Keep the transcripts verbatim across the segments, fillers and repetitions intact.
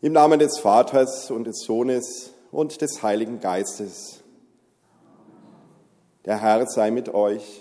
Im Namen des Vaters und des Sohnes und des Heiligen Geistes. Der Herr sei mit euch.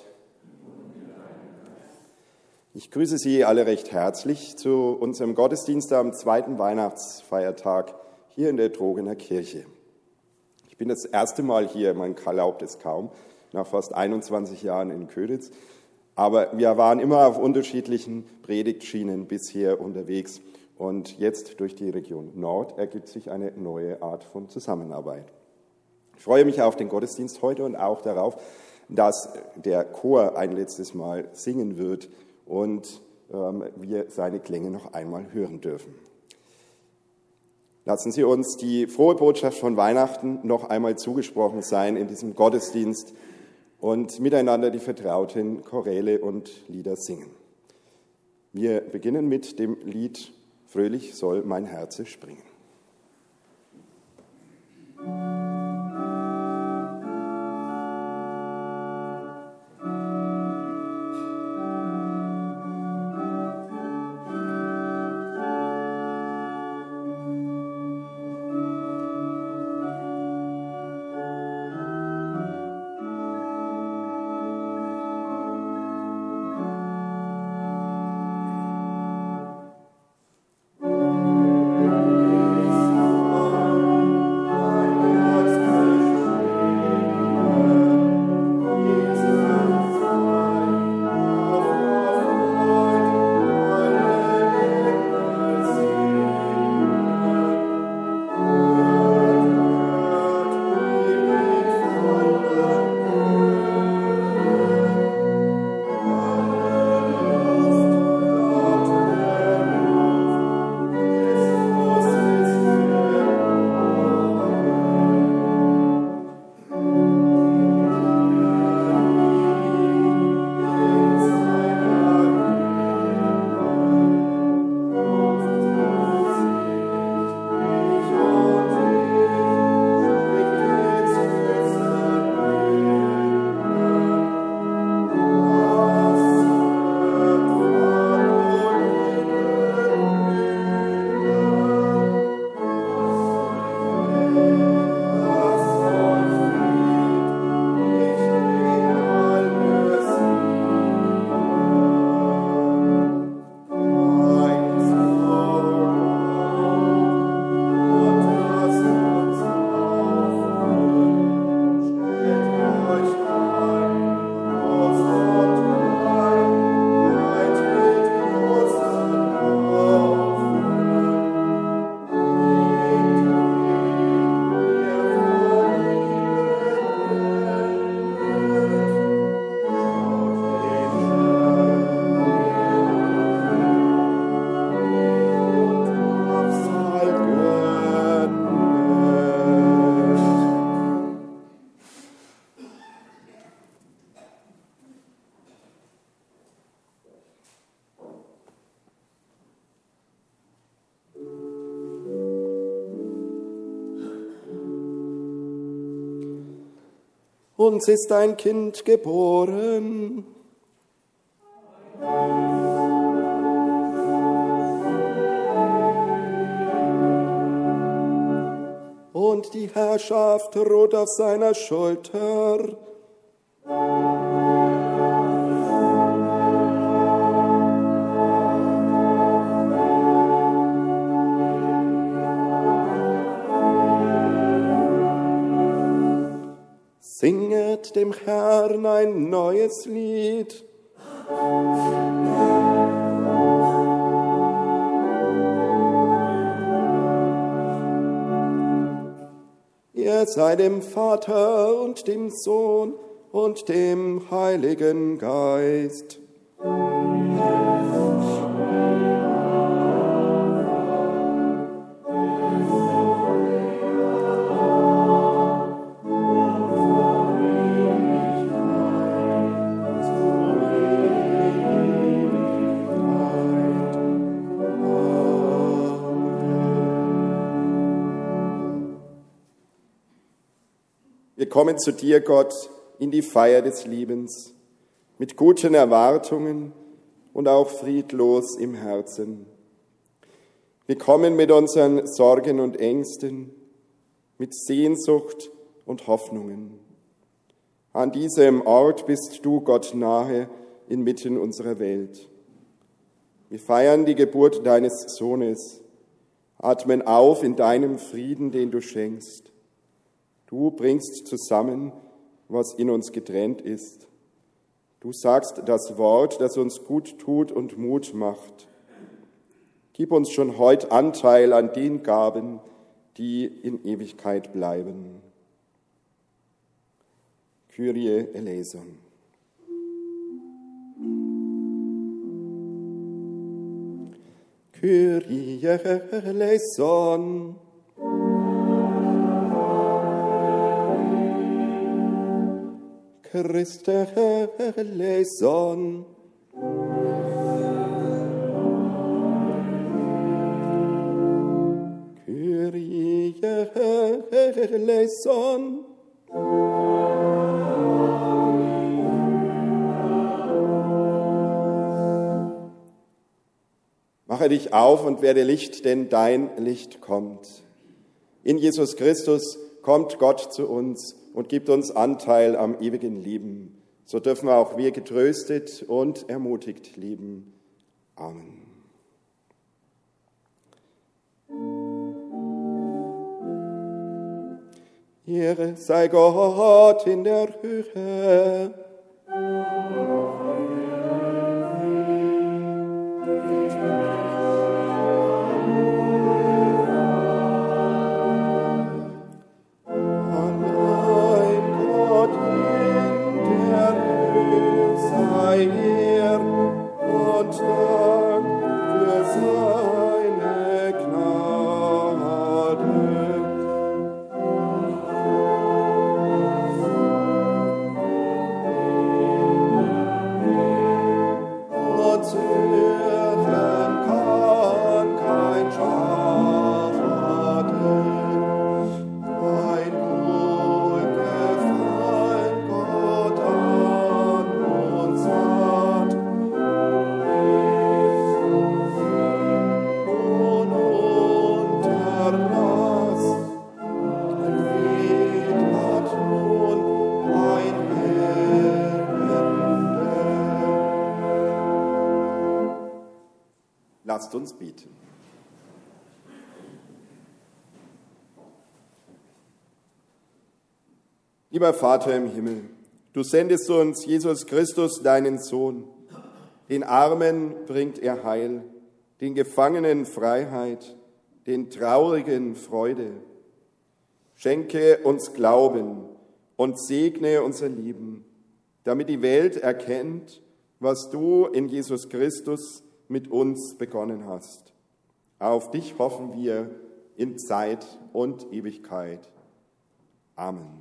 Ich grüße Sie alle recht herzlich zu unserem Gottesdienst am zweiten Weihnachtsfeiertag hier in der Drogener Kirche. Ich bin das erste Mal hier, man glaubt es kaum, nach fast einundzwanzig Jahren in Köditz. Aber wir waren immer auf unterschiedlichen Predigtschienen bisher unterwegs. Und jetzt durch die Region Nord ergibt sich eine neue Art von Zusammenarbeit. Ich freue mich auf den Gottesdienst heute und auch darauf, dass der Chor ein letztes Mal singen wird und ähm, wir seine Klänge noch einmal hören dürfen. Lassen Sie uns die frohe Botschaft von Weihnachten noch einmal zugesprochen sein in diesem Gottesdienst und miteinander die vertrauten Choräle und Lieder singen. Wir beginnen mit dem Lied Fröhlich soll mein Herze springen. Uns ist ein Kind geboren. Und die Herrschaft ruht auf seiner Schulter. Singet dem Herrn ein neues Lied. Er sei dem Vater und dem Sohn und dem Heiligen Geist. Wir kommen zu dir, Gott, in die Feier des Liebens, mit guten Erwartungen und auch friedlos im Herzen. Wir kommen mit unseren Sorgen und Ängsten, mit Sehnsucht und Hoffnungen. An diesem Ort bist du Gott nahe inmitten unserer Welt. Wir feiern die Geburt deines Sohnes, atmen auf in deinem Frieden, den du schenkst. Du bringst zusammen, was in uns getrennt ist. Du sagst das Wort, das uns gut tut und Mut macht. Gib uns schon heute Anteil an den Gaben, die in Ewigkeit bleiben. Kyrie eleison. Kyrie eleison. Christe eleison. Kyrie eleison. Mache dich auf und werde Licht, denn dein Licht kommt. In Jesus Christus kommt Gott zu uns und gibt uns Anteil am ewigen Leben. So dürfen auch wir getröstet und ermutigt leben. Amen. Ehre sei Gott in der Höhe. Lasst uns beten. Lieber Vater im Himmel, du sendest uns Jesus Christus, deinen Sohn. Den Armen bringt er Heil, den Gefangenen Freiheit, den Traurigen Freude. Schenke uns Glauben und segne unser Leben, damit die Welt erkennt, was du in Jesus Christus mit uns begonnen hast. Auf dich hoffen wir in Zeit und Ewigkeit. Amen.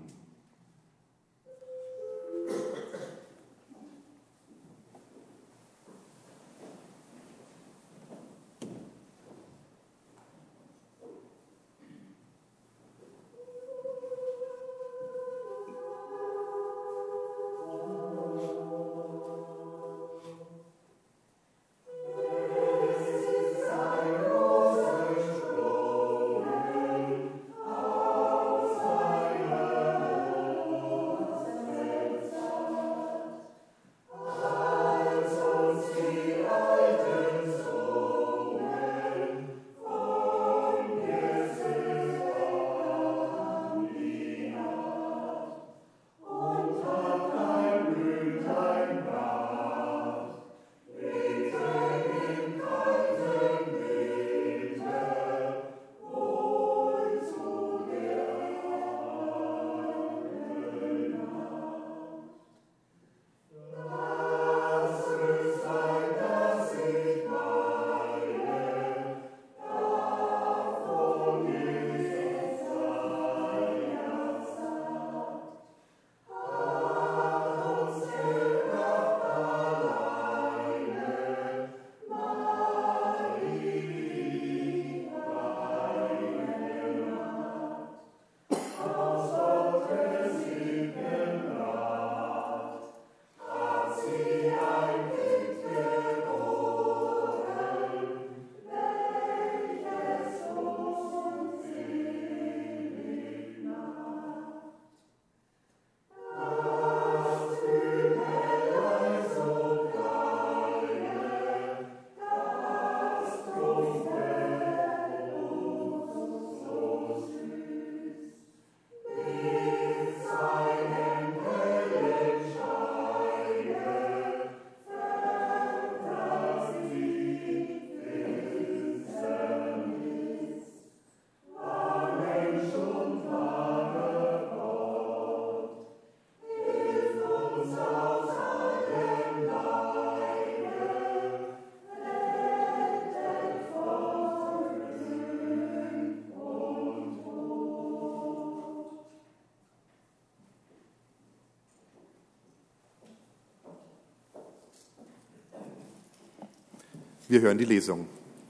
Wir hören die Lesung.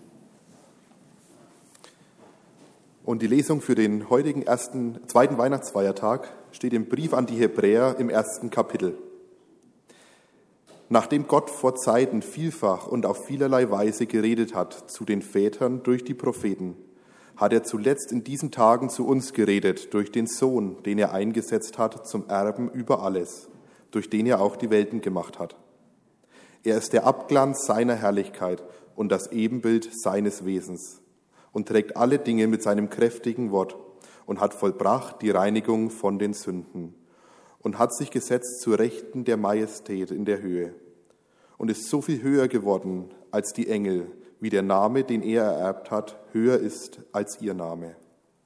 Und die Lesung für den heutigen ersten, zweiten Weihnachtsfeiertag steht im Brief an die Hebräer im ersten Kapitel. Nachdem Gott vor Zeiten vielfach und auf vielerlei Weise geredet hat zu den Vätern durch die Propheten, hat er zuletzt in diesen Tagen zu uns geredet durch den Sohn, den er eingesetzt hat zum Erben über alles, durch den er auch die Welten gemacht hat. Er ist der Abglanz seiner Herrlichkeit und das Ebenbild seines Wesens und trägt alle Dinge mit seinem kräftigen Wort und hat vollbracht die Reinigung von den Sünden und hat sich gesetzt zur Rechten der Majestät in der Höhe und ist so viel höher geworden als die Engel, wie der Name, den er ererbt hat, höher ist als ihr Name.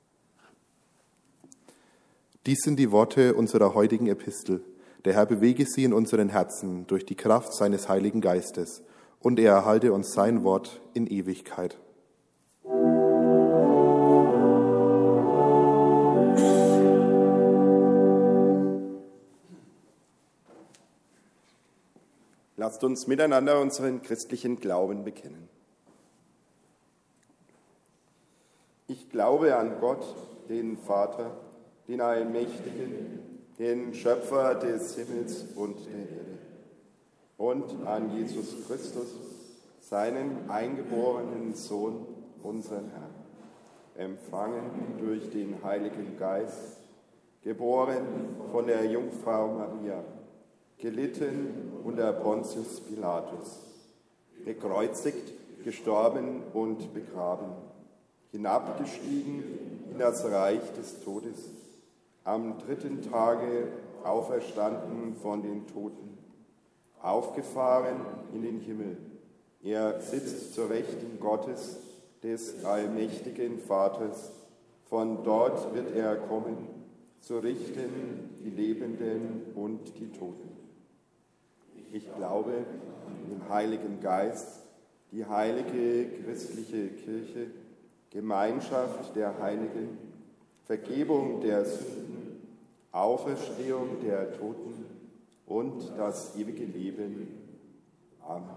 Dies sind die Worte unserer heutigen Epistel. Der Herr bewege sie in unseren Herzen durch die Kraft seines Heiligen Geistes, und er erhalte uns sein Wort in Ewigkeit. Lasst uns miteinander unseren christlichen Glauben bekennen. Ich glaube an Gott, den Vater, den Allmächtigen, den Schöpfer des Himmels und der Erde, und an Jesus Christus, seinen eingeborenen Sohn, unseren Herrn, empfangen durch den Heiligen Geist, geboren von der Jungfrau Maria, gelitten unter Pontius Pilatus, gekreuzigt, gestorben und begraben, hinabgestiegen in das Reich des Todes, am dritten Tage auferstanden von den Toten, aufgefahren in den Himmel. Er sitzt zur Rechten Gottes, des allmächtigen Vaters. Von dort wird er kommen, zu richten die Lebenden und die Toten. Ich glaube an den Heiligen Geist, die heilige christliche Kirche, Gemeinschaft der Heiligen, Vergebung der Sünden, Auferstehung der Toten und das ewige Leben. Amen.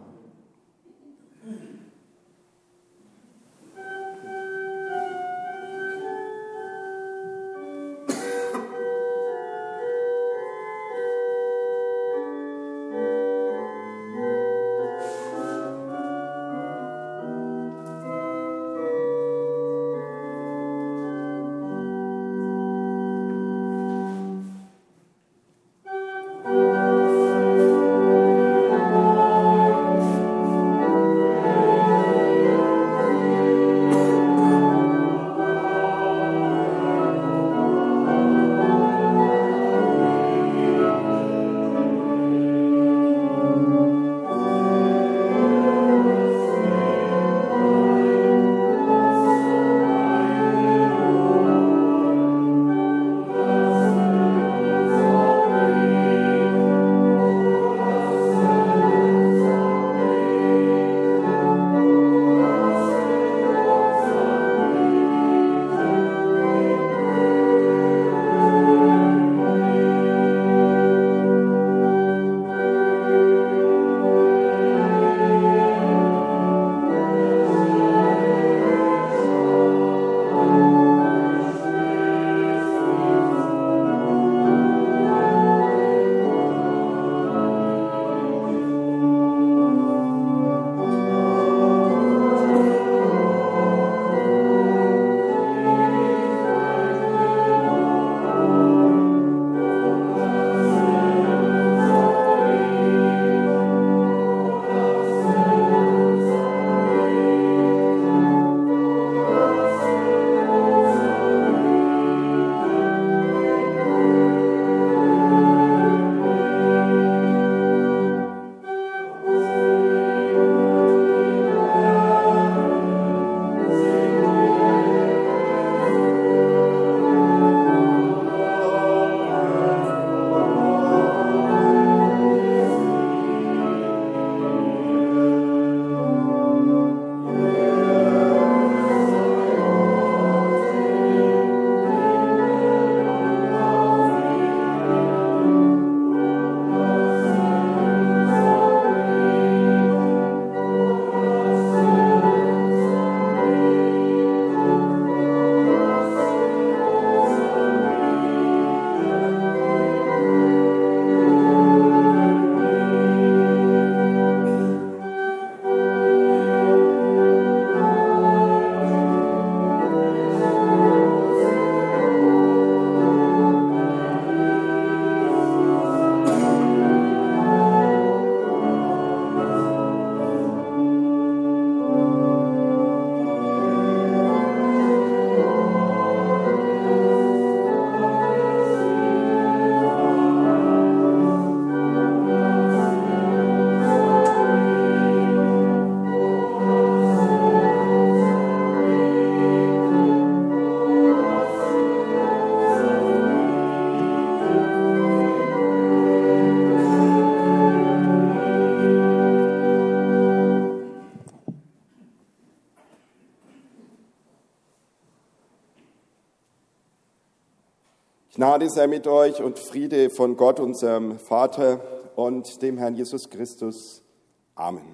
Gnade sei mit euch und Friede von Gott, unserem Vater und dem Herrn Jesus Christus. Amen.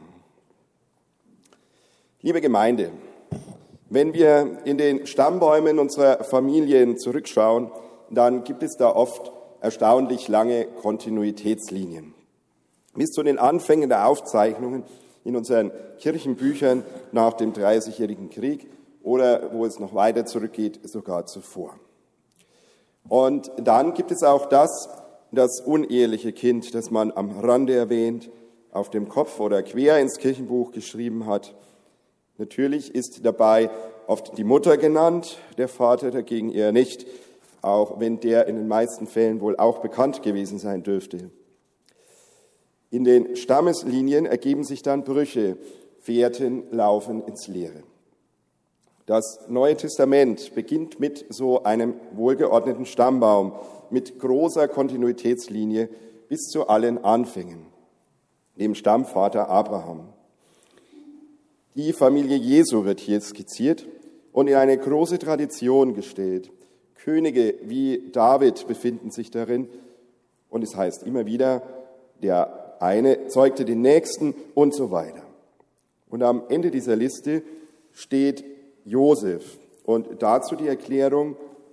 Liebe Gemeinde, wenn wir in den Stammbäumen unserer Familien zurückschauen, dann gibt es da oft erstaunlich lange Kontinuitätslinien. Bis zu den Anfängen der Aufzeichnungen in unseren Kirchenbüchern nach dem Dreißigjährigen Krieg oder, wo es noch weiter zurückgeht, sogar zuvor. Und dann gibt es auch das, das uneheliche Kind, das man am Rande erwähnt, auf dem Kopf oder quer ins Kirchenbuch geschrieben hat. Natürlich ist dabei oft die Mutter genannt, der Vater dagegen eher nicht, auch wenn der in den meisten Fällen wohl auch bekannt gewesen sein dürfte. In den Stammeslinien ergeben sich dann Brüche, Fährten laufen ins Leere. Das Neue Testament beginnt mit so einem wohlgeordneten Stammbaum, mit großer Kontinuitätslinie bis zu allen Anfängen, dem Stammvater Abraham. Die Familie Jesu wird hier skizziert und in eine große Tradition gestellt. Könige wie David befinden sich darin und es heißt immer wieder, der eine zeugte den Nächsten und so weiter. Und am Ende dieser Liste steht Josef und dazu die Erklärung,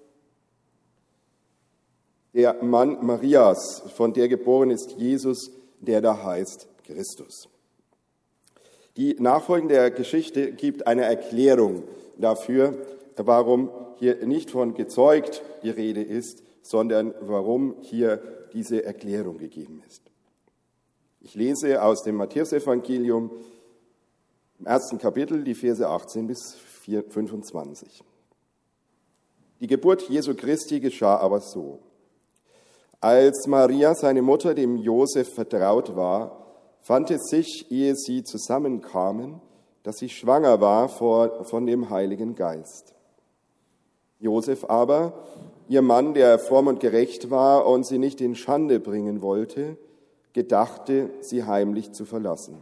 der Mann Marias, von der geboren ist Jesus, der da heißt Christus. Die nachfolgende Geschichte gibt eine Erklärung dafür, warum hier nicht von gezeugt die Rede ist, sondern warum hier diese Erklärung gegeben ist. Ich lese aus dem Matthäusevangelium im ersten Kapitel die Verse achtzehn bis fünfundzwanzig. Die Geburt Jesu Christi geschah aber so. Als Maria, seine Mutter, dem Josef vertraut war, fand es sich, ehe sie zusammenkamen, dass sie schwanger war von dem Heiligen Geist. Josef aber, ihr Mann, der fromm und gerecht war und sie nicht in Schande bringen wollte, gedachte, sie heimlich zu verlassen.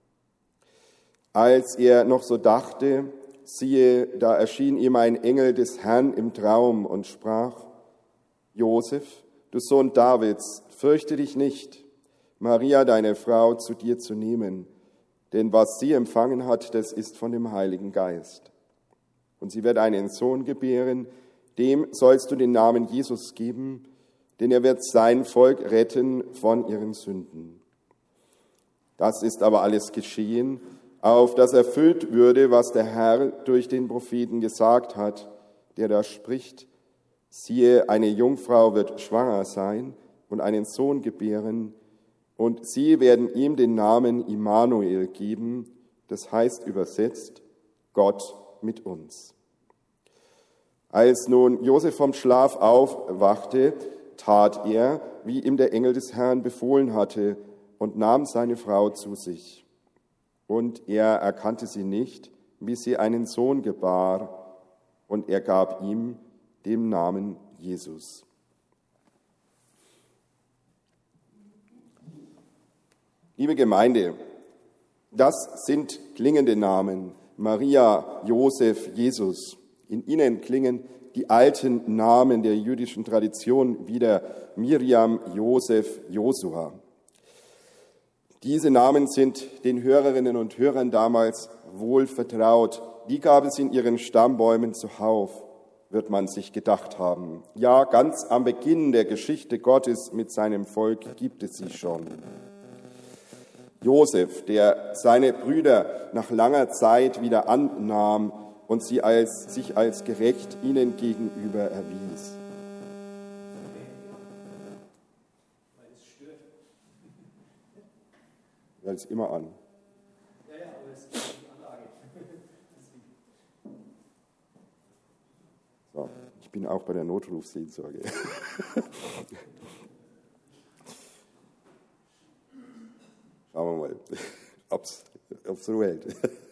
Als er noch so dachte, siehe, da erschien ihm ein Engel des Herrn im Traum und sprach, Josef, du Sohn Davids, fürchte dich nicht, Maria, deine Frau, zu dir zu nehmen, denn was sie empfangen hat, das ist von dem Heiligen Geist. Und sie wird einen Sohn gebären, dem sollst du den Namen Jesus geben, denn er wird sein Volk retten von ihren Sünden. Das ist aber alles geschehen, auf das erfüllt würde, was der Herr durch den Propheten gesagt hat, der da spricht, siehe, eine Jungfrau wird schwanger sein und einen Sohn gebären, und sie werden ihm den Namen Immanuel geben, das heißt übersetzt, Gott mit uns. Als nun Josef vom Schlaf aufwachte, tat er, wie ihm der Engel des Herrn befohlen hatte, und nahm seine Frau zu sich. Und er erkannte sie nicht, bis sie einen Sohn gebar, und er gab ihm den Namen Jesus. Liebe Gemeinde, das sind klingende Namen, Maria, Josef, Jesus. In ihnen klingen die alten Namen der jüdischen Tradition wieder, Miriam, Josef, Josua. Diese Namen sind den Hörerinnen und Hörern damals wohl vertraut. Die gab es in ihren Stammbäumen zuhauf, wird man sich gedacht haben. Ja, ganz am Beginn der Geschichte Gottes mit seinem Volk gibt es sie schon. Josef, der seine Brüder nach langer Zeit wieder annahm und sie als, sich als gerecht ihnen gegenüber erwies. Ja, ist immer an. Ja, ja, aber es ist die Anlage. So, ich bin auch bei der Notrufseelsorge. Schauen wir mal, ob es so hält.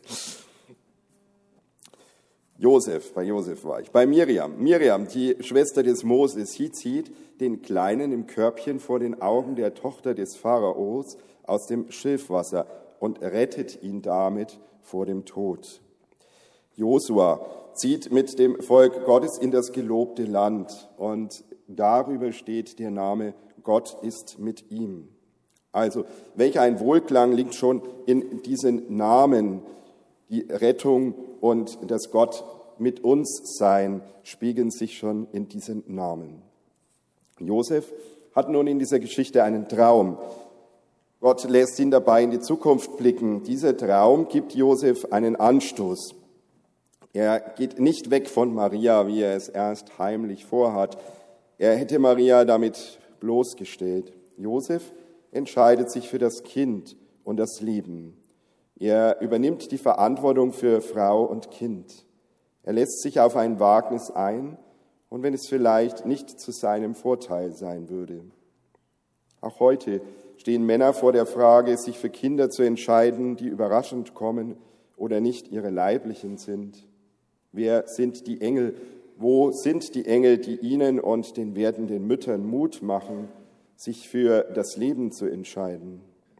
Josef, bei Josef war ich. Bei Miriam. Miriam, die Schwester des Moses, sie zieht den Kleinen im Körbchen vor den Augen der Tochter des Pharaos aus dem Schilfwasser und rettet ihn damit vor dem Tod. Josua zieht mit dem Volk Gottes in das gelobte Land und darüber steht der Name Gott ist mit ihm. Also, welch ein Wohlklang liegt schon in diesen Namen. Die Rettung und das Gott mit uns sein spiegeln sich schon in diesen Namen. Josef hat nun in dieser Geschichte einen Traum. Gott lässt ihn dabei in die Zukunft blicken. Dieser Traum gibt Josef einen Anstoß. Er geht nicht weg von Maria, wie er es erst heimlich vorhat. Er hätte Maria damit bloßgestellt. Josef entscheidet sich für das Kind und das Leben. Er übernimmt die Verantwortung für Frau und Kind. Er lässt sich auf ein Wagnis ein, und wenn es vielleicht nicht zu seinem Vorteil sein würde. Auch heute stehen Männer vor der Frage, sich für Kinder zu entscheiden, die überraschend kommen oder nicht ihre leiblichen sind. Wer sind die Engel? Wo sind die Engel, die ihnen und den werdenden Müttern Mut machen, sich für das Leben zu entscheiden?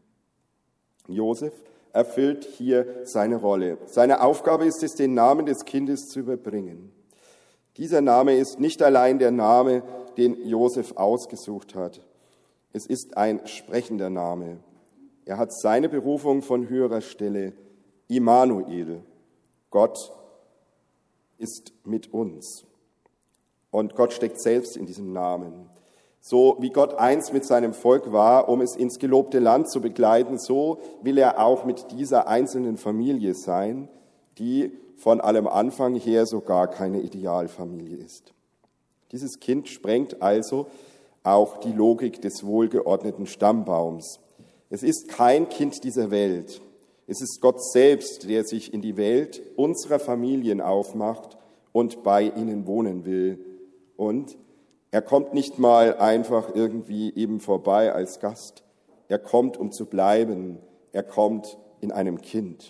Josef erfüllt hier seine Rolle. Seine Aufgabe ist es, den Namen des Kindes zu überbringen. Dieser Name ist nicht allein der Name, den Josef ausgesucht hat. Es ist ein sprechender Name. Er hat seine Berufung von höherer Stelle. Immanuel, Gott ist mit uns. Und Gott steckt selbst in diesem Namen. So wie Gott einst mit seinem Volk war, um es ins gelobte Land zu begleiten, so will er auch mit dieser einzelnen Familie sein, die von allem Anfang her so gar keine Idealfamilie ist. Dieses Kind sprengt also auch die Logik des wohlgeordneten Stammbaums. Es ist kein Kind dieser Welt. Es ist Gott selbst, der sich in die Welt unserer Familien aufmacht und bei ihnen wohnen will. Und er kommt nicht mal einfach irgendwie eben vorbei als Gast. Er kommt, um zu bleiben. Er kommt in einem Kind.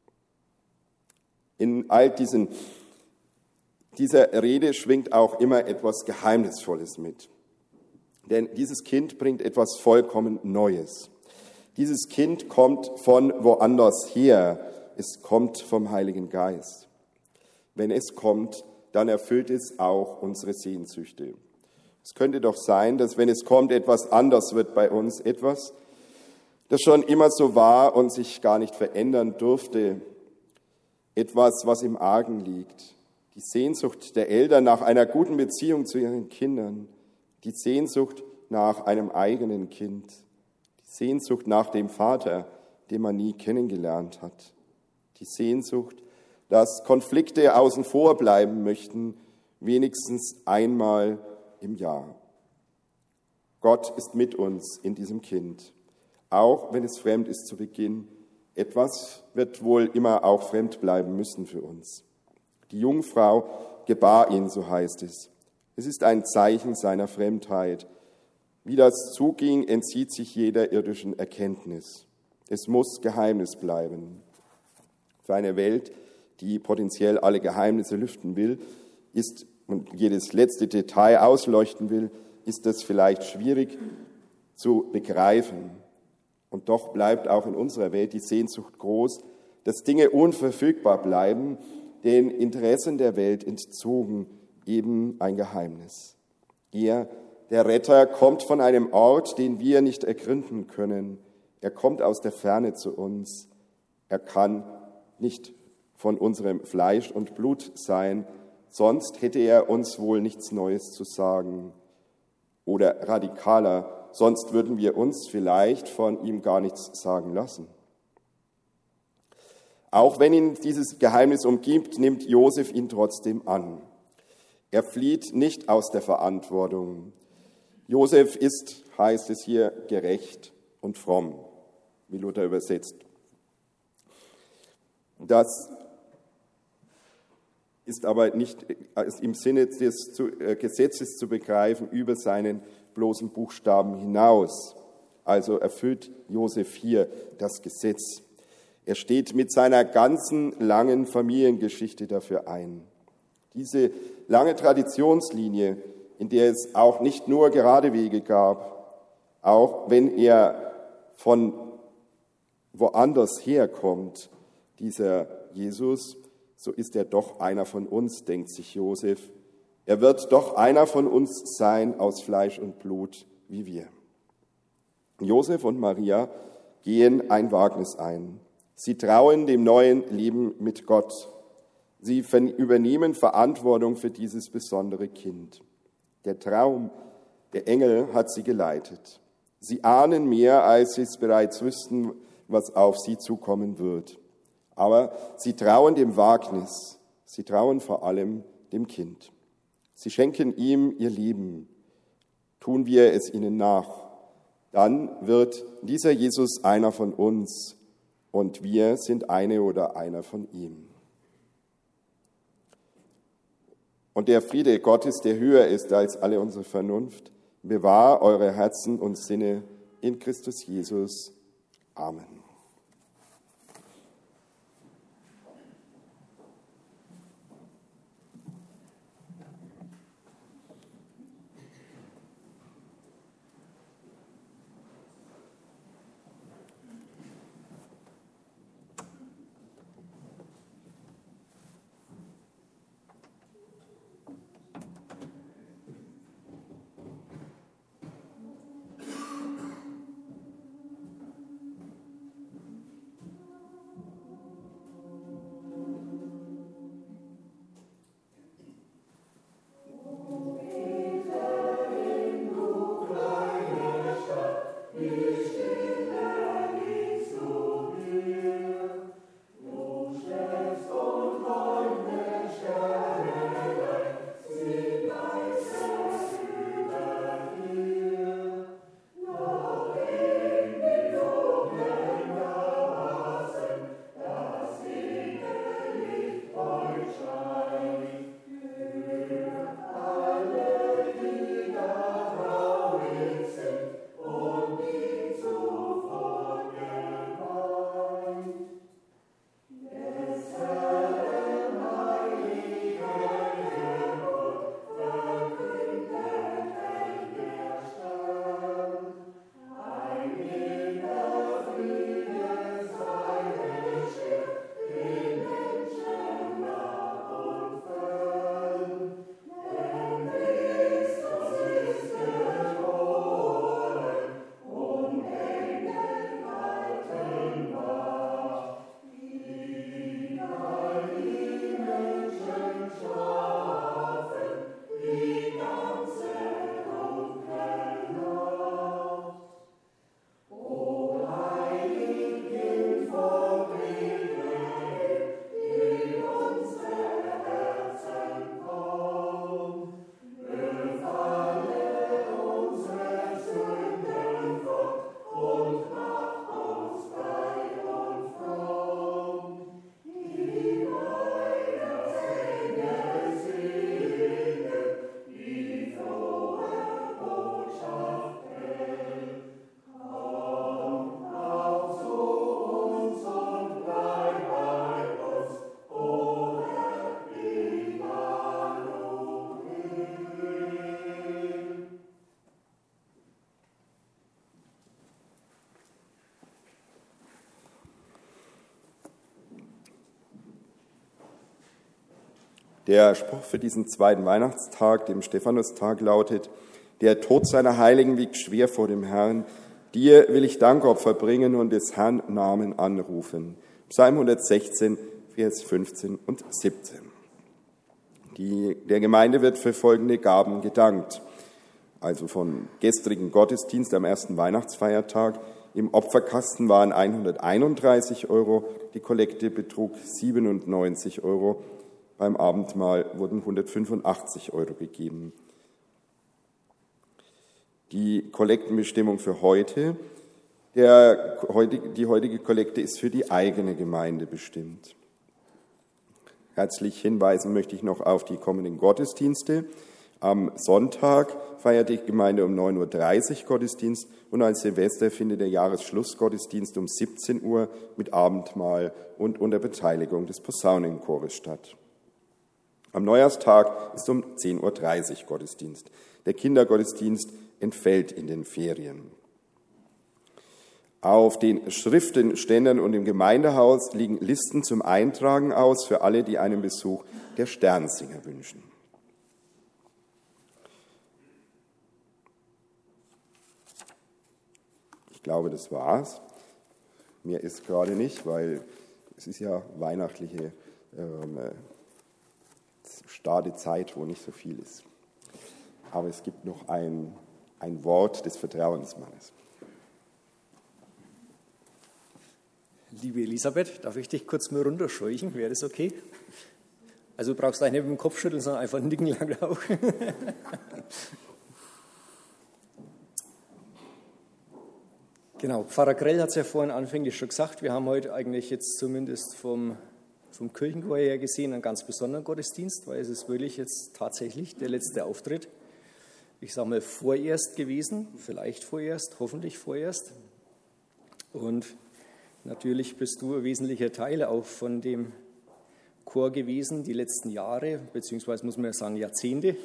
In all diesen, dieser Rede schwingt auch immer etwas Geheimnisvolles mit. Denn dieses Kind bringt etwas vollkommen Neues. Dieses Kind kommt von woanders her. Es kommt vom Heiligen Geist. Wenn es kommt, dann erfüllt es auch unsere Sehnsüchte. Es könnte doch sein, dass wenn es kommt, etwas anders wird bei uns, etwas, das schon immer so war und sich gar nicht verändern durfte, etwas, was im Argen liegt. Die Sehnsucht der Eltern nach einer guten Beziehung zu ihren Kindern, die Sehnsucht nach einem eigenen Kind, die Sehnsucht nach dem Vater, den man nie kennengelernt hat, die Sehnsucht, dass Konflikte außen vor bleiben möchten, wenigstens einmal im Jahr. Gott ist mit uns in diesem Kind, auch wenn es fremd ist zu Beginn. Etwas wird wohl immer auch fremd bleiben müssen für uns. Die Jungfrau gebar ihn, so heißt es. Es ist ein Zeichen seiner Fremdheit. Wie das zuging, entzieht sich jeder irdischen Erkenntnis. Es muss Geheimnis bleiben. Für eine Welt, die potenziell alle Geheimnisse lüften will, ist und jedes letzte Detail ausleuchten will, ist das vielleicht schwierig zu begreifen. Und doch bleibt auch in unserer Welt die Sehnsucht groß, dass Dinge unverfügbar bleiben, den Interessen der Welt entzogen, eben ein Geheimnis. Er, der Retter, kommt von einem Ort, den wir nicht ergründen können. Er kommt aus der Ferne zu uns. Er kann nicht von unserem Fleisch und Blut sein, sonst hätte er uns wohl nichts Neues zu sagen. Oder radikaler, sonst würden wir uns vielleicht von ihm gar nichts sagen lassen. Auch wenn ihn dieses Geheimnis umgibt, nimmt Josef ihn trotzdem an. Er flieht nicht aus der Verantwortung. Josef ist, heißt es hier, gerecht und fromm, wie Luther übersetzt. Das ist aber nicht im Sinne des Gesetzes zu begreifen über seinen bloßen Buchstaben hinaus. Also erfüllt Josef hier das Gesetz. Er steht mit seiner ganzen langen Familiengeschichte dafür ein. Diese lange Traditionslinie, in der es auch nicht nur gerade Wege gab, auch wenn er von woanders herkommt, dieser Jesus, so ist er doch einer von uns, denkt sich Josef. Er wird doch einer von uns sein, aus Fleisch und Blut, wie wir. Josef und Maria gehen ein Wagnis ein. Sie trauen dem neuen Leben mit Gott. Sie übernehmen Verantwortung für dieses besondere Kind. Der Traum der Engel hat sie geleitet. Sie ahnen mehr, als sie es bereits wüssten, was auf sie zukommen wird. Aber sie trauen dem Wagnis. Sie trauen vor allem dem Kind. Sie schenken ihm ihr Leben. Tun wir es ihnen nach. Dann wird dieser Jesus einer von uns und wir sind eine oder einer von ihm. Und der Friede Gottes, der höher ist als alle unsere Vernunft, bewahre eure Herzen und Sinne in Christus Jesus. Amen. Der Spruch für diesen zweiten Weihnachtstag, dem Stephanustag, lautet: Der Tod seiner Heiligen wiegt schwer vor dem Herrn. Dir will ich Dankopfer bringen und des Herrn Namen anrufen. Psalm hundertsechzehn, Vers fünfzehn und siebzehn. Die, der Gemeinde wird für folgende Gaben gedankt. Also vom gestrigen Gottesdienst am ersten Weihnachtsfeiertag. Im Opferkasten waren hunderteinunddreißig Euro, die Kollekte betrug siebenundneunzig Euro. Beim Abendmahl wurden hundertfünfundachtzig Euro gegeben. Die Kollektenbestimmung für heute, der, die heutige Kollekte ist für die eigene Gemeinde bestimmt. Herzlich hinweisen möchte ich noch auf die kommenden Gottesdienste. Am Sonntag feiert die Gemeinde um neun Uhr dreißig Gottesdienst und an Silvester findet der Jahresschlussgottesdienst um siebzehn Uhr mit Abendmahl und unter Beteiligung des Posaunenchores statt. Am Neujahrstag ist um zehn Uhr dreißig Gottesdienst. Der Kindergottesdienst entfällt in den Ferien. Auf den Schriftenständern und im Gemeindehaus liegen Listen zum Eintragen aus für alle, die einen Besuch der Sternsinger wünschen. Ich glaube, das war's. Mir ist gerade nicht, weil es ist ja weihnachtliche ähm, starke Zeit, wo nicht so viel ist. Aber es gibt noch ein, ein Wort des Vertrauensmannes. Liebe Elisabeth, darf ich dich kurz mal runterscheuchen? Wäre das okay? Also du brauchst eigentlich nicht mit dem Kopf schütteln, sondern einfach nicken lang auch. Genau, Pfarrer Grell hat es ja vorhin anfänglich schon gesagt, wir haben heute eigentlich jetzt zumindest vom, vom Kirchenchor her gesehen einen ganz besonderen Gottesdienst, weil es ist wirklich jetzt tatsächlich der letzte Auftritt, ich sage mal vorerst gewesen, vielleicht vorerst, hoffentlich vorerst. Und natürlich bist du ein wesentlicher Teil auch von dem Chor gewesen, die letzten Jahre, beziehungsweise muss man ja sagen Jahrzehnte.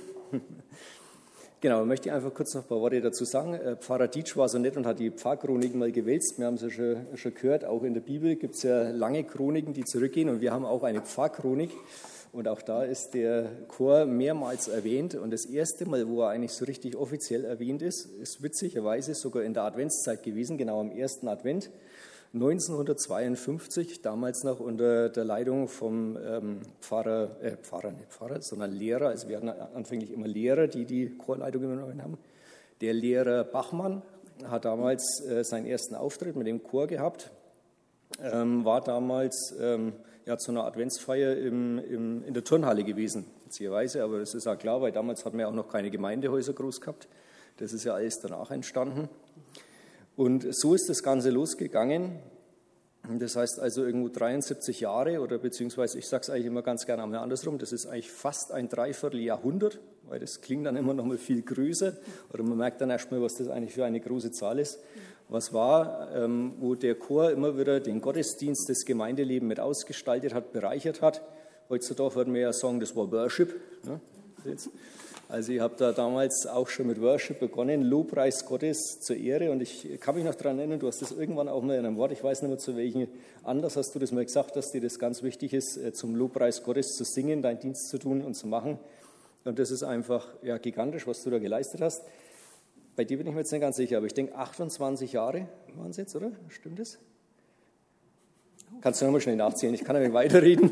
Genau, möchte ich einfach kurz noch ein paar Worte dazu sagen. Pfarrer Dietsch war so nett und hat die Pfarrchroniken mal gewälzt. Wir haben es ja schon, schon gehört, auch in der Bibel gibt es ja lange Chroniken, die zurückgehen. Und wir haben auch eine Pfarrchronik. Und auch da ist der Chor mehrmals erwähnt. Und das erste Mal, wo er eigentlich so richtig offiziell erwähnt ist, ist witzigerweise sogar in der Adventszeit gewesen, genau am ersten Advent. neunzehnhundertzweiundfünfzig, damals noch unter der Leitung vom ähm, Pfarrer, äh, Pfarrer, nicht Pfarrer, sondern Lehrer, also wir hatten anfänglich immer Lehrer, die die Chorleitung übernommen haben. Der Lehrer Bachmann hat damals äh, seinen ersten Auftritt mit dem Chor gehabt, ähm, war damals ähm, ja, zu einer Adventsfeier im, im, in der Turnhalle gewesen, beziehungsweise, aber das ist auch klar, weil damals hatten wir auch noch keine Gemeindehäuser groß gehabt, das ist ja alles danach entstanden. Und so ist das Ganze losgegangen. Das heißt also irgendwo dreiundsiebzig Jahre oder beziehungsweise, ich sage es eigentlich immer ganz gerne einmal andersrum, das ist eigentlich fast ein Dreivierteljahrhundert, weil das klingt dann immer noch mal viel größer oder man merkt dann erstmal, was das eigentlich für eine große Zahl ist. Was war, ähm, wo der Chor immer wieder den Gottesdienst, das Gemeindeleben mit ausgestaltet hat, bereichert hat. Heutzutage würden wir ja sagen, das war Worship. Ne? Also ich habe da damals auch schon mit Worship begonnen, Lobpreis Gottes zur Ehre. Und ich kann mich noch daran erinnern, du hast das irgendwann auch mal in einem Wort, ich weiß nicht mehr zu welchem Anlass hast du das mal gesagt, dass dir das ganz wichtig ist, zum Lobpreis Gottes zu singen, deinen Dienst zu tun und zu machen. Und das ist einfach ja, gigantisch, was du da geleistet hast. Bei dir bin ich mir jetzt nicht ganz sicher, aber ich denke achtundzwanzig Jahre waren es jetzt, oder? Stimmt das? Kannst du nochmal schnell nachzählen, ich kann ja nicht weiterreden.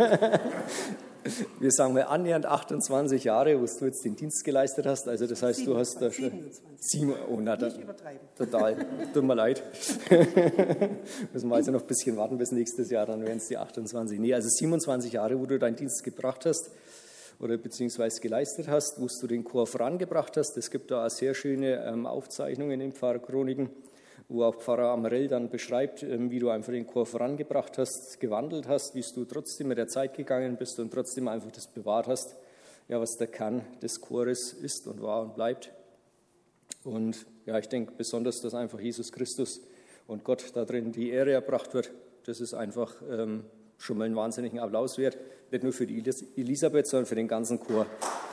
Wir sagen mal annähernd achtundzwanzig Jahre, wo du jetzt den Dienst geleistet hast. Also das heißt, du hast da schon sieben, oh, na, da, nicht übertreiben. Total, tut mir leid. Müssen wir also noch ein bisschen warten bis nächstes Jahr, dann wären es die achtundzwanzig. Nee, also siebenundzwanzig Jahre, wo du deinen Dienst gebracht hast oder beziehungsweise geleistet hast, wo du den Chor vorangebracht hast. Es gibt da auch sehr schöne ähm, Aufzeichnungen in Pfarrchroniken, wo auch Pfarrer Amrell dann beschreibt, wie du einfach den Chor vorangebracht hast, gewandelt hast, wie du trotzdem mit der Zeit gegangen bist und trotzdem einfach das bewahrt hast, ja, was der Kern des Chores ist und war und bleibt. Und ja, ich denke besonders, dass einfach Jesus Christus und Gott da drin die Ehre erbracht wird. Das ist einfach ähm, schon mal einen wahnsinnigen Applaus wert, nicht nur für die Elisabeth, sondern für den ganzen Chor.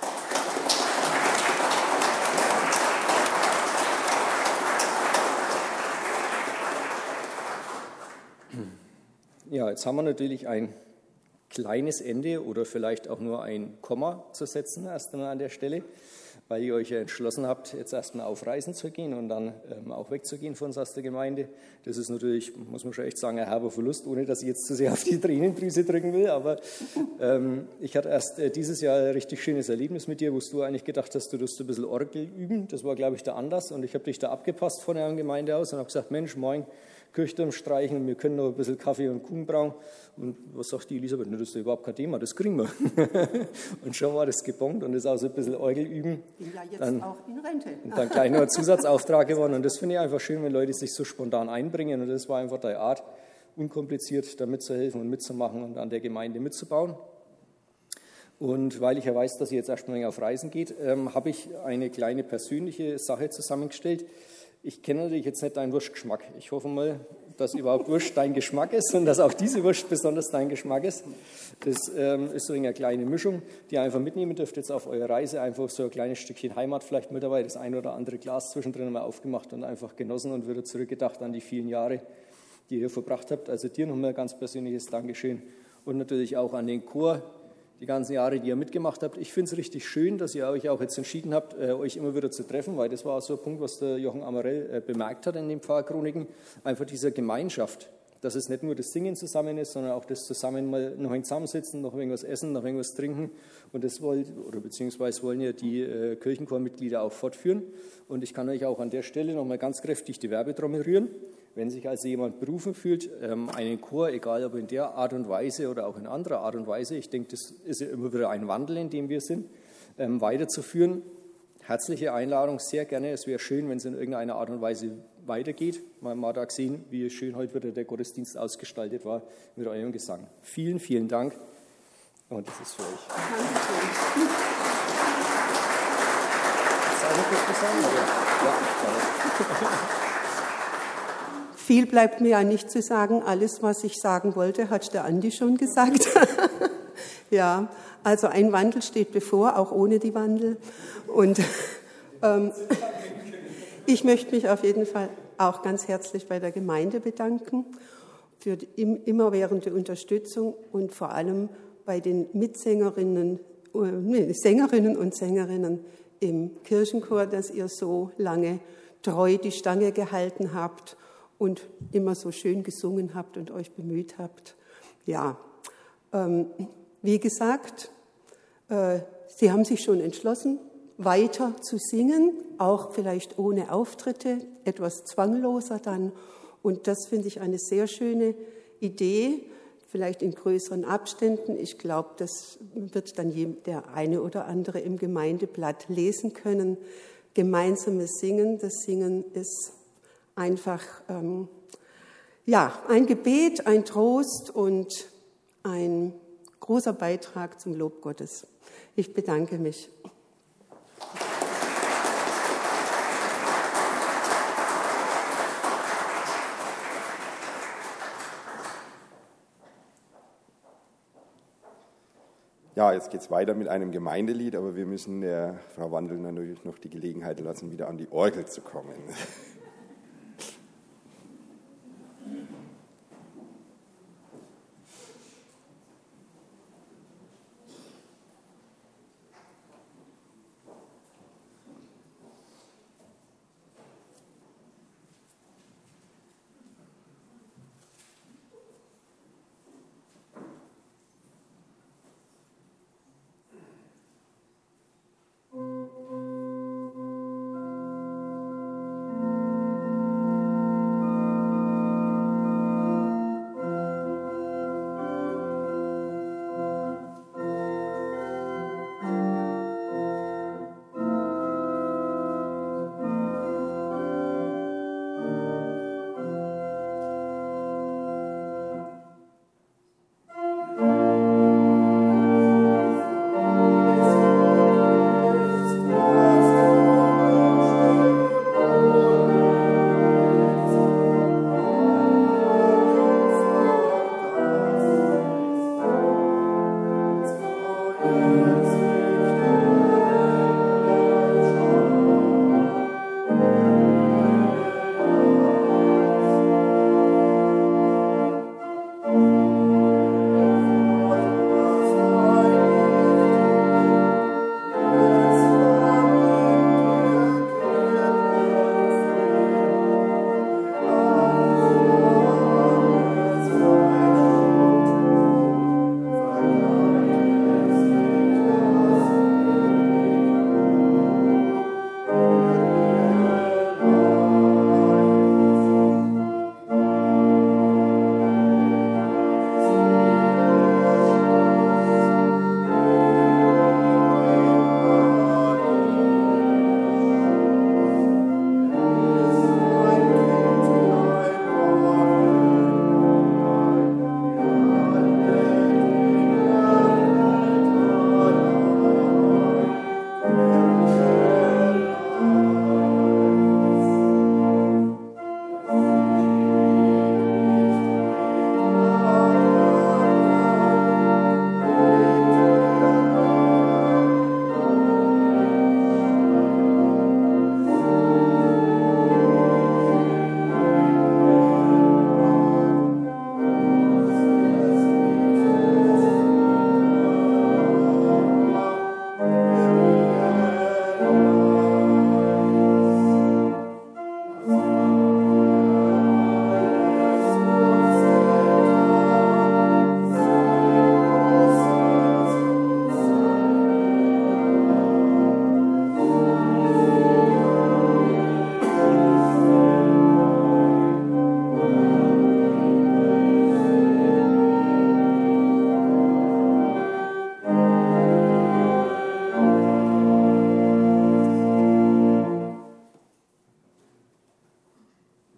Ja, jetzt haben wir natürlich ein kleines Ende oder vielleicht auch nur ein Komma zu setzen, erst einmal an der Stelle, weil ihr euch ja entschlossen habt, jetzt erstmal auf Reisen zu gehen und dann ähm, auch wegzugehen von uns aus der Gemeinde. Das ist natürlich, muss man schon echt sagen, ein herber Verlust, ohne dass ich jetzt zu sehr auf die Tränendrüse drücken will, aber ähm, ich hatte erst äh, dieses Jahr ein richtig schönes Erlebnis mit dir, wo du eigentlich gedacht hast, du wirst ein bisschen Orgel üben. Das war, glaube ich, der Anlass und ich habe dich da abgepasst von der Gemeinde aus und habe gesagt, Mensch, moin, Kirchturm streichen, wir können noch ein bisschen Kaffee und Kuchen brauen. Und was sagt die Elisabeth? Das ist überhaupt kein Thema, das kriegen wir. Und schon war das gebongt und das ist auch so ein bisschen Orgel üben. Ja, jetzt dann, auch in Rente. Und dann gleich noch ein Zusatzauftrag geworden. Und das finde ich einfach schön, wenn Leute sich so spontan einbringen. Und das war einfach deine Art, unkompliziert da mitzuhelfen und mitzumachen und an der Gemeinde mitzubauen. Und weil ich ja weiß, dass ihr jetzt erstmal auf Reisen geht, ähm, habe ich eine kleine persönliche Sache zusammengestellt. Ich kenne natürlich jetzt nicht deinen Wurstgeschmack. Ich hoffe mal, dass überhaupt Wurst dein Geschmack ist und dass auch diese Wurst besonders dein Geschmack ist. Das ähm, ist so eine kleine Mischung, die ihr einfach mitnehmen dürft jetzt auf eure Reise. Einfach so ein kleines Stückchen Heimat vielleicht mit dabei, das ein oder andere Glas zwischendrin mal aufgemacht und einfach genossen und wieder zurückgedacht an die vielen Jahre, die ihr hier verbracht habt. Also dir nochmal ein ganz persönliches Dankeschön und natürlich auch an den Chor, die ganzen Jahre, die ihr mitgemacht habt. Ich finde es richtig schön, dass ihr euch auch jetzt entschieden habt, äh, euch immer wieder zu treffen, weil das war auch so ein Punkt, was der Jochen Amarell äh, bemerkt hat in den Pfarrchroniken, einfach diese Gemeinschaft, dass es nicht nur das Singen zusammen ist, sondern auch das zusammen mal noch ein zusammensitzen, noch irgendwas essen, noch irgendwas trinken und das wollt, oder beziehungsweise wollen ja die äh, Kirchenchormitglieder auch fortführen und ich kann euch auch an der Stelle noch mal ganz kräftig die Werbetrommel rühren. Wenn sich also jemand berufen fühlt, einen Chor, egal ob in der Art und Weise oder auch in anderer Art und Weise, ich denke, das ist ja immer wieder ein Wandel, in dem wir sind, weiterzuführen. Herzliche Einladung, sehr gerne. Es wäre schön, wenn es in irgendeiner Art und Weise weitergeht. Man hat da gesehen, wie schön heute wieder der Gottesdienst ausgestaltet war mit eurem Gesang. Vielen, vielen Dank und das ist für euch. Dankeschön. Viel bleibt mir ja nicht zu sagen. Alles, was ich sagen wollte, hat der Andi schon gesagt. Ja, also ein Wandel steht bevor, auch ohne die Wandel. Und ähm, ich möchte mich auf jeden Fall auch ganz herzlich bei der Gemeinde bedanken für die immerwährende Unterstützung und vor allem bei den Mitsängerinnen, äh, Sängerinnen und Sängerinnen im Kirchenchor, dass ihr so lange treu die Stange gehalten habt und immer so schön gesungen habt und euch bemüht habt. Ja, ähm, wie gesagt, äh, Sie haben sich schon entschlossen, weiter zu singen, auch vielleicht ohne Auftritte, etwas zwangloser dann. Und das finde ich eine sehr schöne Idee, vielleicht in größeren Abständen. Ich glaube, das wird dann der eine oder andere im Gemeindeblatt lesen können. Gemeinsames Singen, das Singen ist einfach ähm, ja, ein Gebet, ein Trost und ein großer Beitrag zum Lob Gottes. Ich bedanke mich. Ja, jetzt geht es weiter mit einem Gemeindelied, aber wir müssen der Frau Wandel natürlich noch die Gelegenheit lassen, wieder an die Orgel zu kommen.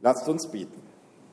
Lasst uns beten.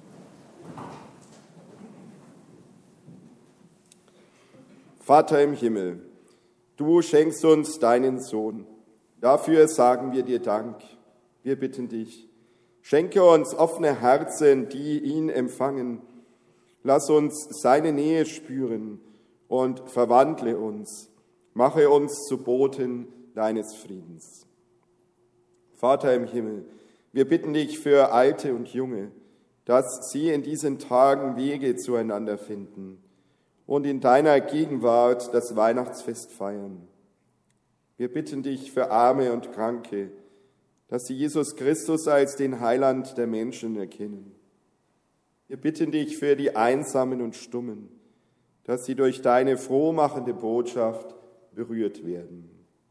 Vater im Himmel, du schenkst uns deinen Sohn. Dafür sagen wir dir Dank. Wir bitten dich, schenke uns offene Herzen, die ihn empfangen. Lass uns seine Nähe spüren und verwandle uns. Mache uns zu Boten deines Friedens. Vater im Himmel, wir bitten dich für Alte und Junge, dass sie in diesen Tagen Wege zueinander finden und in deiner Gegenwart das Weihnachtsfest feiern. Wir bitten dich für Arme und Kranke, dass sie Jesus Christus als den Heiland der Menschen erkennen. Wir bitten dich für die Einsamen und Stummen, dass sie durch deine frohmachende Botschaft berührt werden.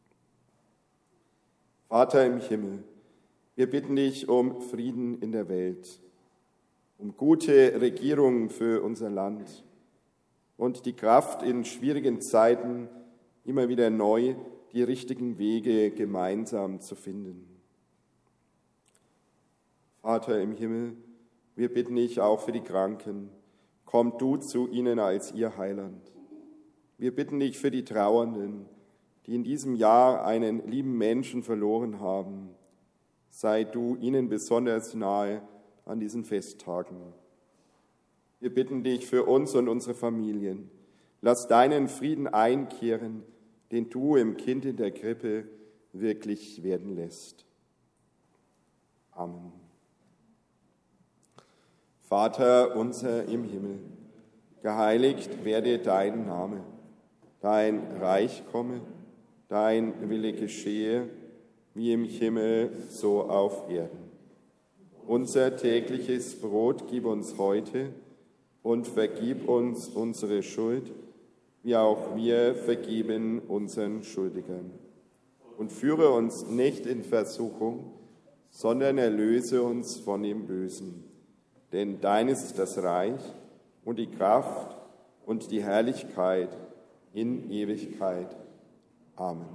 Vater im Himmel, wir bitten dich um Frieden in der Welt, um gute Regierung für unser Land und die Kraft in schwierigen Zeiten immer wieder neu die richtigen Wege gemeinsam zu finden. Vater im Himmel, wir bitten dich auch für die Kranken, komm du zu ihnen als ihr Heiland. Wir bitten dich für die Trauernden, die in diesem Jahr einen lieben Menschen verloren haben. Sei du ihnen besonders nahe an diesen Festtagen. Wir bitten dich für uns und unsere Familien. Lass deinen Frieden einkehren, den du im Kind in der Krippe wirklich werden lässt. Amen. Vater unser im Himmel, geheiligt werde dein Name, dein Reich komme, dein Wille geschehe, wie im Himmel, so auf Erden. Unser tägliches Brot gib uns heute und vergib uns unsere Schuld, wie auch wir vergeben unseren Schuldigern. Und führe uns nicht in Versuchung, sondern erlöse uns von dem Bösen. Denn dein ist das Reich und die Kraft und die Herrlichkeit in Ewigkeit. Amen.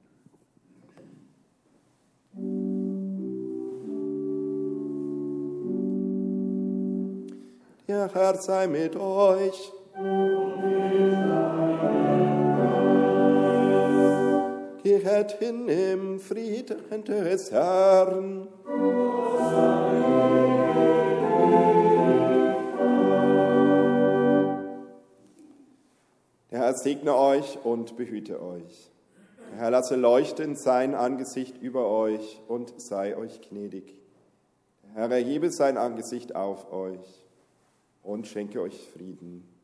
Der Herr sei mit euch. Geht hin im Frieden des Herrn. Der Herr segne euch und behüte euch. Der Herr lasse leuchten sein Angesicht über euch und sei euch gnädig. Der Herr erhebe sein Angesicht auf euch und schenke euch Frieden.